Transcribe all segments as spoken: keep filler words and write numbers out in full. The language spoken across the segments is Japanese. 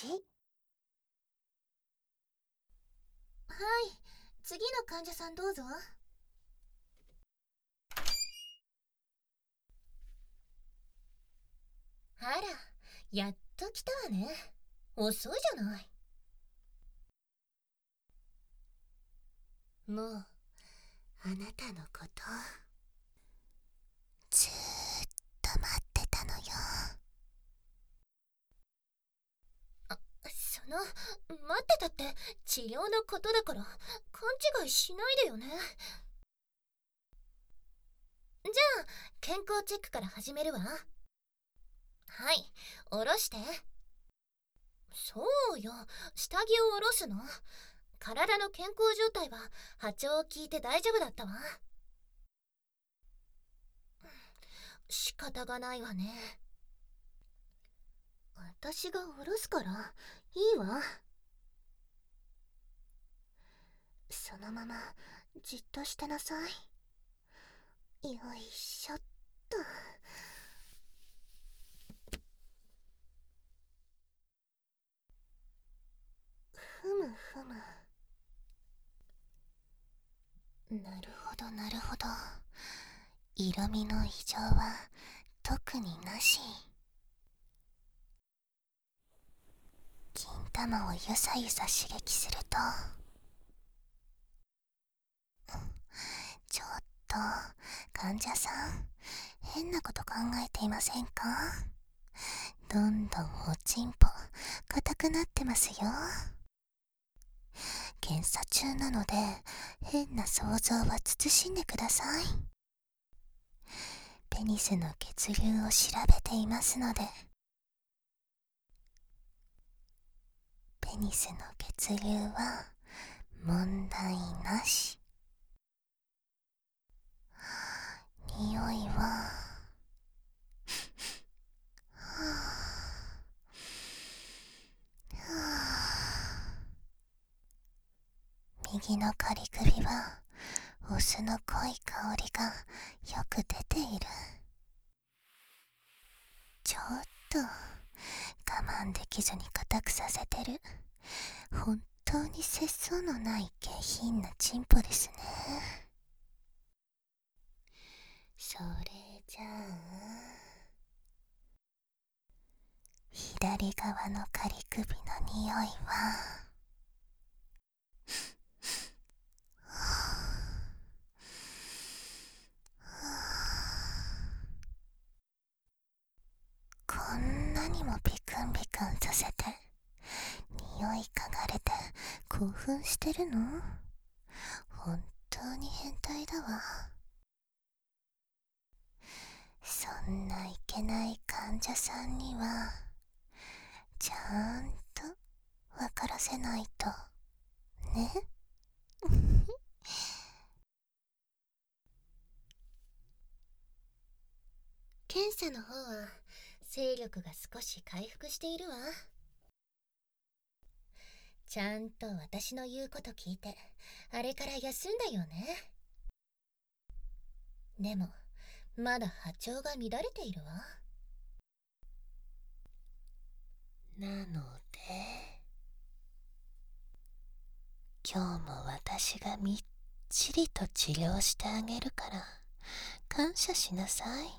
し。はい、次の患者さんどうぞ。あら、やっと来たわね。遅いじゃない。もうあなたのことずーっと待ってたのよ。あ、その待ってたって治療のことだから勘違いしないでよね。じゃあ健康チェックから始めるわ。はい、下ろして。そうよ、下着を下ろすの。体の健康状態は波長を聞いて大丈夫だったわ。仕方がないわね。私が下ろすからいいわ。そのままじっとしてなさい。よいしょっと。ふむふむ。なるほどなるほど。色味の異常は特になし。金玉をゆさゆさ刺激すると、ちょっと患者さん、変なこと考えていませんか？どんどんおちんぽ硬くなってますよ。検査中なので変な想像は慎んでください。ペニスの血流を調べていますので。ペニスの血流は問題なし。匂いは右の仮首はお酢の濃い香りがよく出ている。ちょっと我慢できずに硬くさせてる。本当に節操のない下品なチンポですね。それじゃあ左側の仮首の匂いはこんなにもビクンビクンさせて匂い嗅がれて興奮してるの？本当に変態だわ。そんないけない患者さんにはちゃんと分からせないとね。検査の方は勢力が少し回復しているわ。ちゃんと私の言うこと聞いてあれから休んだよね。でもまだ波長が乱れているわ。なので今日も私がみっちりと治療してあげるから感謝しなさい。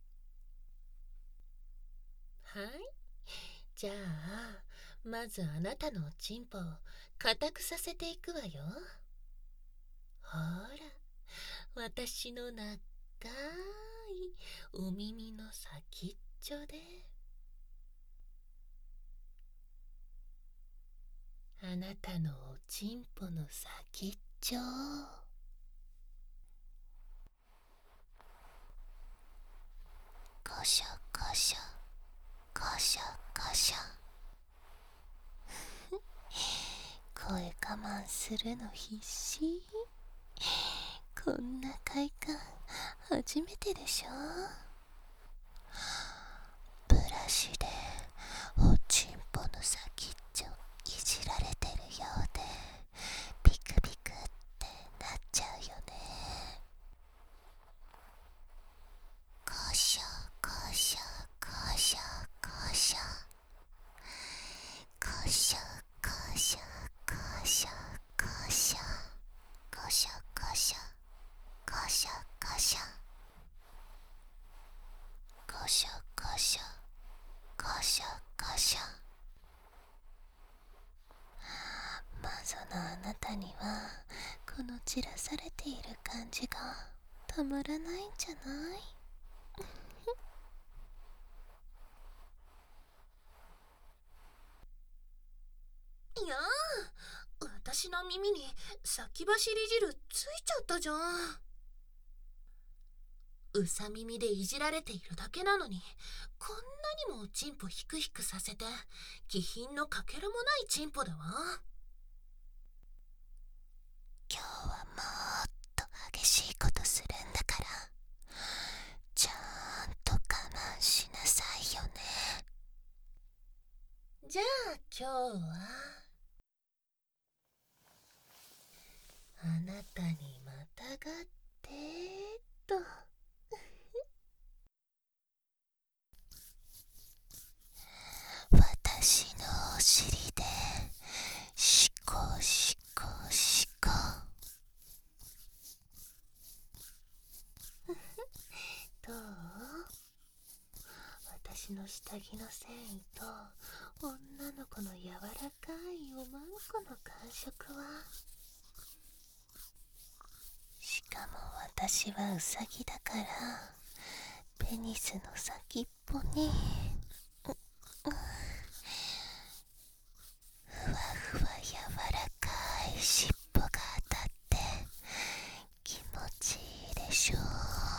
はい、じゃあまずあなたのおちんぽを硬くさせていくわよ。ほら、私の長いお耳の先っちょであなたのおちんぽの先っちょをコショコショコショコショ声我慢するの必死。こんな快感初めてでしょ。ブラシでおちんぽの先っちょいじられてるようでビクビクってなっちゃうよね。コショコショコショコショコしょこしょこしょこしょこしょこしょこしょこしょこしょこしょこしょこしょ。謎のあなたにはこの散らされている感じがたまらないんじゃない？いやー、私の耳に先走り汁ついちゃったじゃん。うさ耳でいじられているだけなのに、こんなにもチンポヒクヒクさせて気品のかけらもないチンポだわ。今日はもっと激しいことするんだから、ちゃんと我慢しなさいよね。じゃあ今日はあなたにまたがってと私のお尻でシコシコシコどう？私の下着の繊維と女の子の柔らかいおまんこの感触は。しかも私はウサギだからペニスの先っぽにふわふわ柔らかい尻尾が当たって気持ちいいでしょう。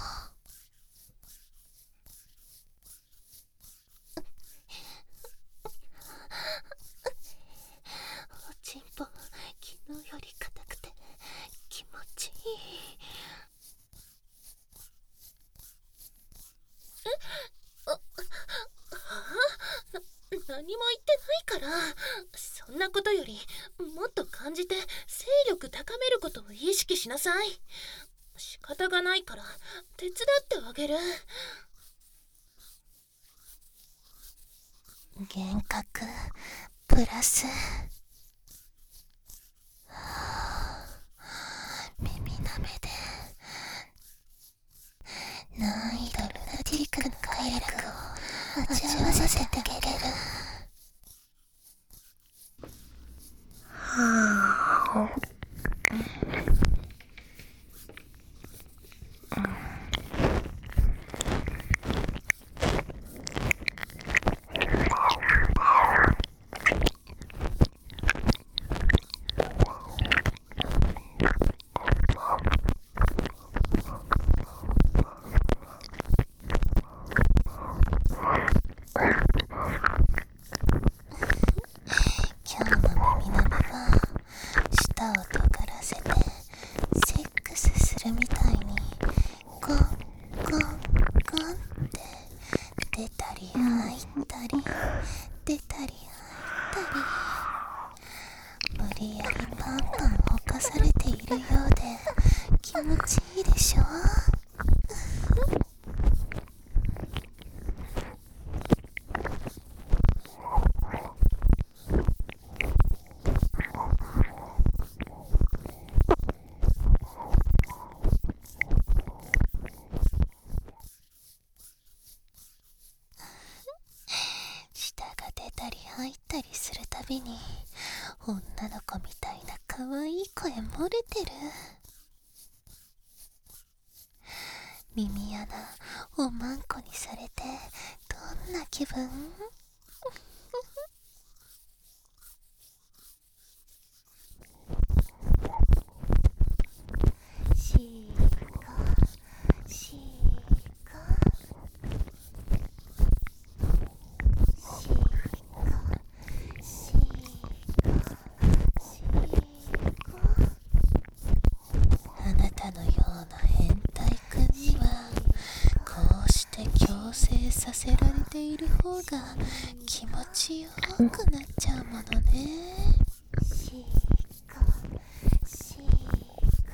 おちんぽ昨日より硬くて気持ちいい。えああな何も言ってないから。そんなことよりもっと感じて勢力高めることを意識しなさい。仕方がないから手伝ってあげる。幻覚プラス耳なめで難易度ルナティックの快楽を味わわせてあげる。はぁ今日の耳なめは舌を尖らせてセックスするみたいにゴンゴンゴンって出たり入ったり出たり入ったり無理やりパンパンほかされているようで気持ちいいでしょ。舌が出たり入ったりするたびに女の子みたいな可愛い声漏れてる。耳穴おまんこにされてどんな気分？シーコシーコシーコシーコシーコ。あなたのような変態くんにはこうして強制させられている方が気持ちよくなっちゃうものね。シーコシーコ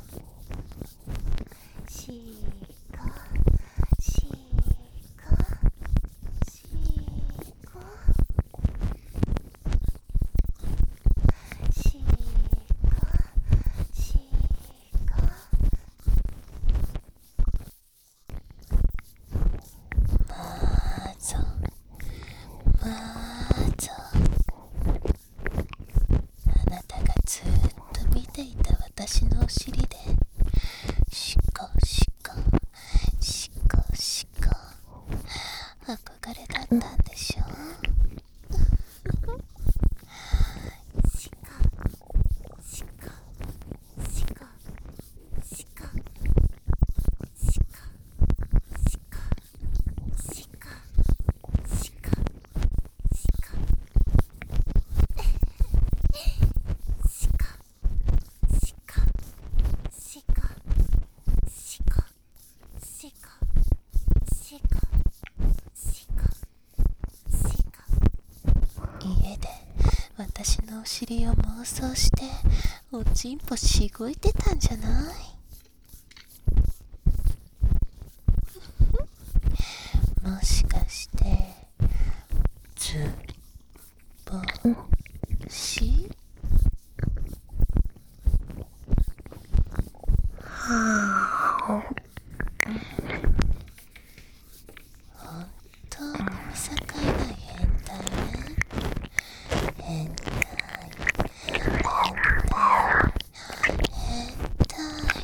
シーコシーコシーコ。 私のお尻を妄想しておちんぽしごいてたんじゃない？もしかしてずっぽし？はあ、本当に見境ない変態ね。変態変態変態。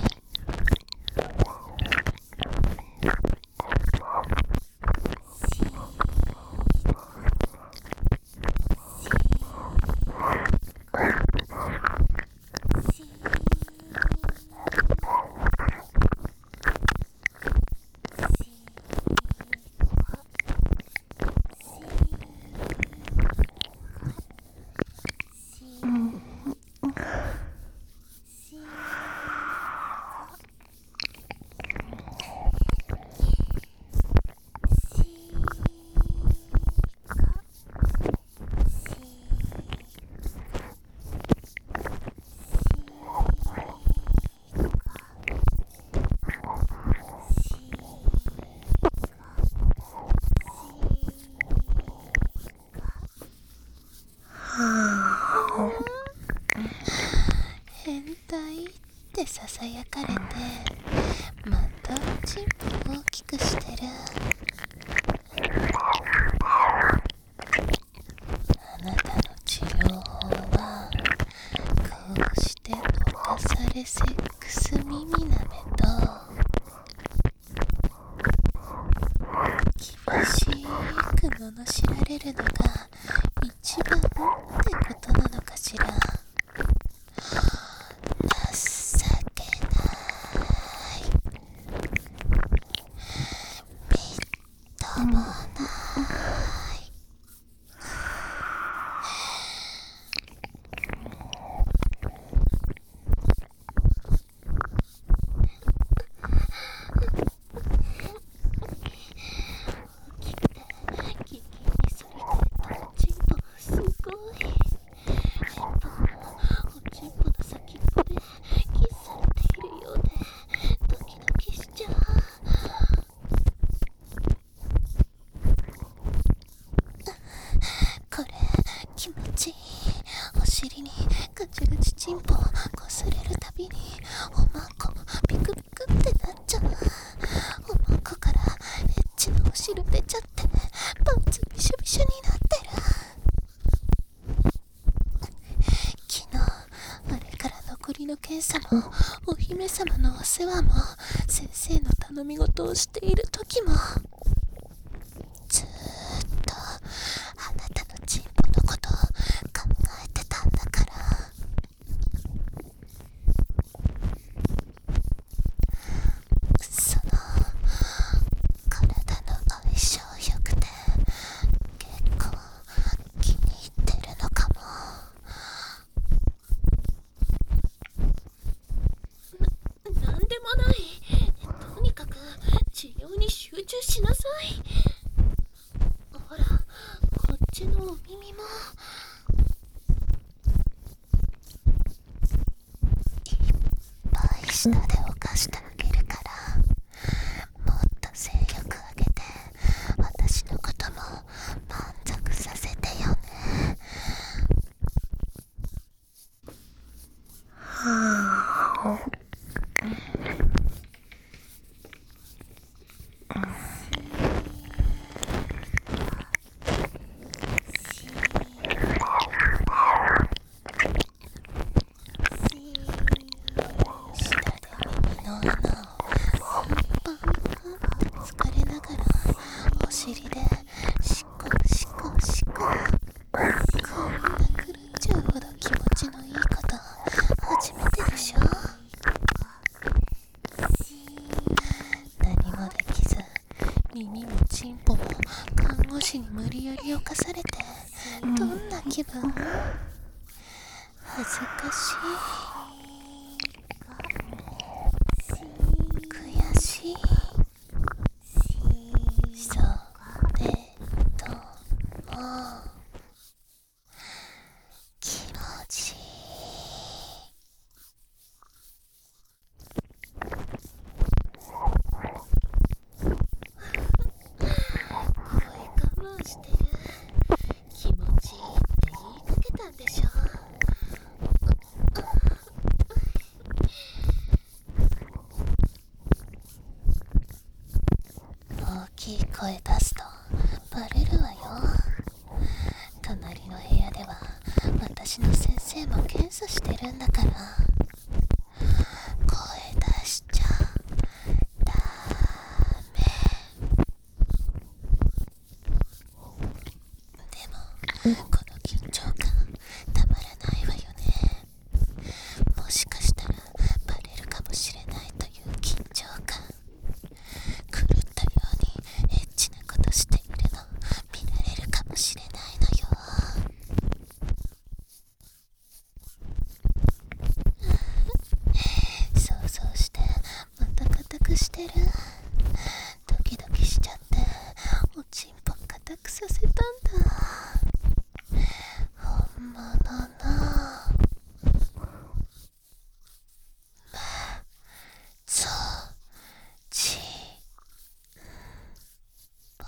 変態ってささやかれてまたおちんぽ大きくしてる。あなたの治療法はこうして犯されセックス耳なめと厳しく罵られるのが一番ってことなのかしら。情けないみっともない。お尻にガチガチチンポこすれるたびにおまんこピクピクってなっちゃう。おまんこからエッチなお汁出ちゃってパンツびしょびしょになってる。昨日あれから残りの検査もお姫様のお世話も先生の頼み事をしている時もずーっとあなたのチンポのことを考えてたんだから。その体の相性良くて結構気に入ってるのかも。な、なんでもない。とにかく治療に集中しなさい。ほらこっちのお耳もいっぱい舌で犯してあげるから、もっと精力上げて私のことも満足させてよね。はあ、お尻でシコシコシコ。こんな狂っちゃうほど気持ちのいいこと初めてでしょ。何もできず耳もチンポも看護師に無理やり侵されてどんな気分？恥ずかしい、悔しい。それとも屋では私の先生も検査してるんだから、声出しちゃダメ。でもこの緊張感たまらないわよね。もしかしたらバレるかもしれないという緊張感、狂ったようにエッチなことしているの見られるかもしれないのよ。想像してまた固くしてる。ドキドキしちゃっておちんぽ固くさせたんだ。本物のそうちぽ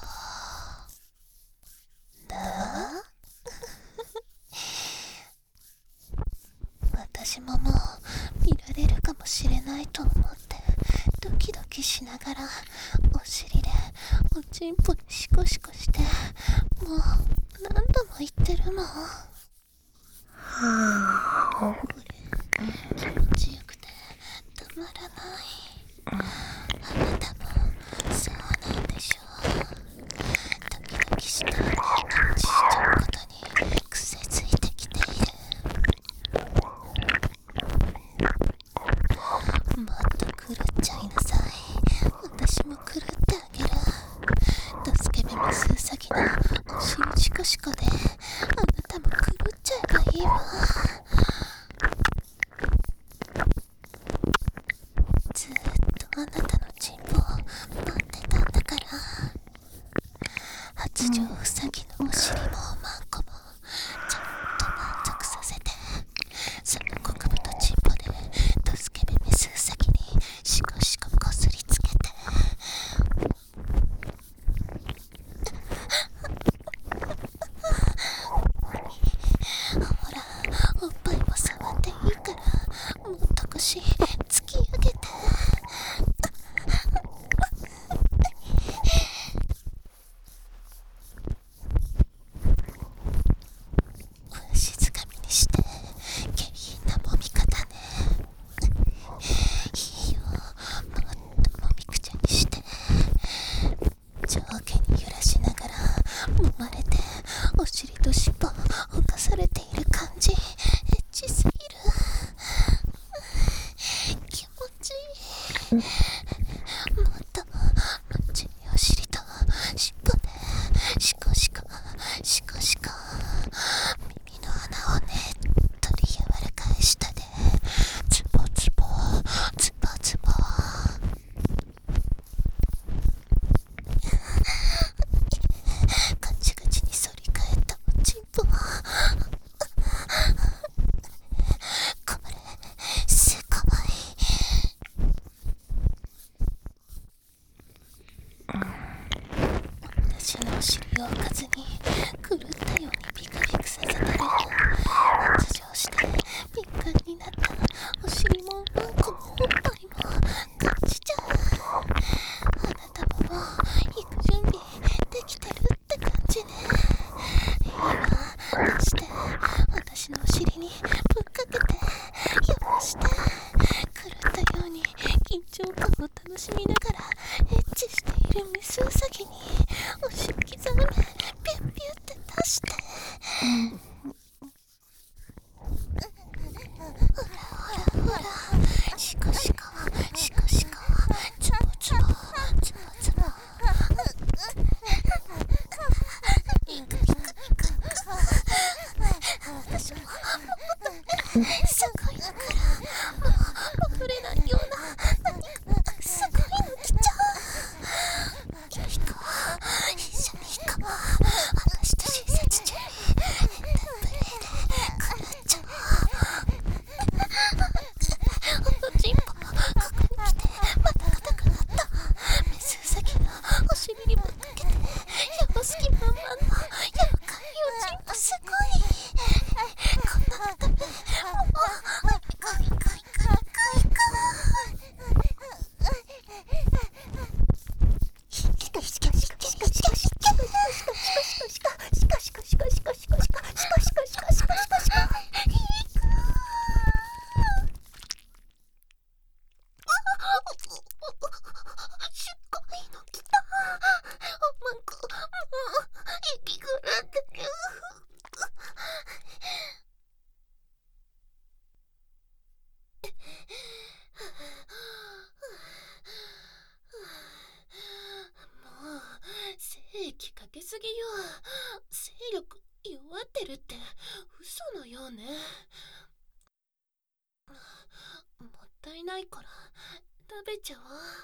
だわ。私ももう見られるかもしれないと思ってドキドキしながらお尻でおちんぽにシコシコして、もう何度も言ってるもん。これ気持ちよくてたまらない。あなたもそうなんでしょう。ドキドキして気持ちしちゃうことに癖ついてきている。もっと狂っちゃいなさい。私も狂ってあげる。ドスケベメスウサギのお尻シコシコであなたも狂っちゃえばいいわ。ずーっとあなたのチンポを待ってたんだから。発情ウサギのお尻もマンコもちゃんと満足させて、その極太チンポでドスケベメスウサギにシコシコこすりつけて、ほらおっぱいも触っていいからもっと腰突き上げて。静かみにして下品な揉み方ね。いいよ、もっともみくちゃにして上下に揺らしながら揉まれて、お尻と尻尾をかされている感じエッチすぎる。気持ちいい。もっともっちいお尻と尻尾でシコシコシコシコ、耳の穴をねっとり柔らかい舌でズボズボズボズボ。ガチガチに反り返ったおちんぽ、これすごい。私のお尻を置かずに狂ったようにビクビクさせてる。発情して敏感になったお尻もうんこもおっぱいも感じちゃう。あなたももう行く準備できてるって感じね。いいわ、出して私のお尻にぶっかけて汚して、狂ったように緊張感を楽しみながらエッチしているメスウサギにお尻刻めピュッピュって出して、ほらほらほらシコシコシコシコズボズボズボズボ、イクイクイクイク、私もすごいのからもう戻れないような何かすごいの来ちゃう。行こう、一緒に行こう。私と親切ちゃんに変なプレイで狂っちゃおう。おちんぽもここに来てまた硬くなった。メスウサギのお尻にぶっかけて汚す気満々の柔らかいおちんぽすごい。こんな見た目もうもう精液かけすぎよ。勢力弱ってるって嘘のようね。もったいないから食べちゃおう。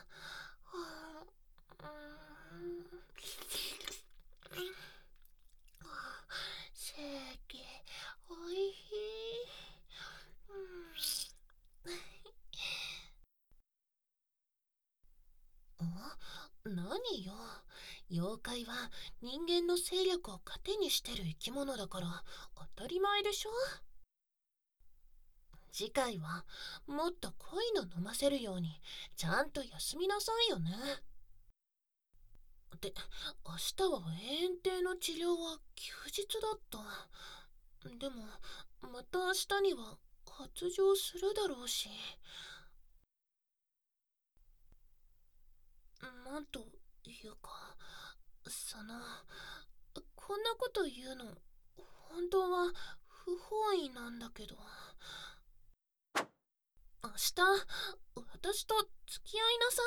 精液おいしい。何よ、妖怪は人間の勢力を糧にしてる生き物だから当たり前でしょ。次回はもっと濃いの飲ませるようにちゃんと休みなさいよね。で、明日は永遠帝の治療は休日だった。でもまた明日には発情するだろうし。なんというか、そのこんなこと言うの本当は不本意なんだけど、明日私と付き合いなさ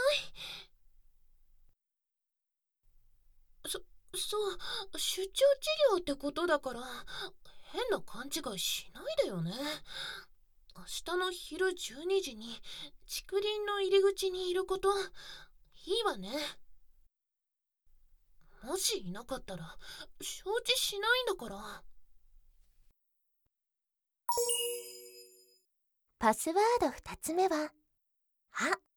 い。そそう出張治療ってことだから変な勘違いしないでよね。明日の昼じゅうにじに竹林の入り口にいることいいわね。もしいなかったら承知しないんだから。 パスワードふたつめは「あ」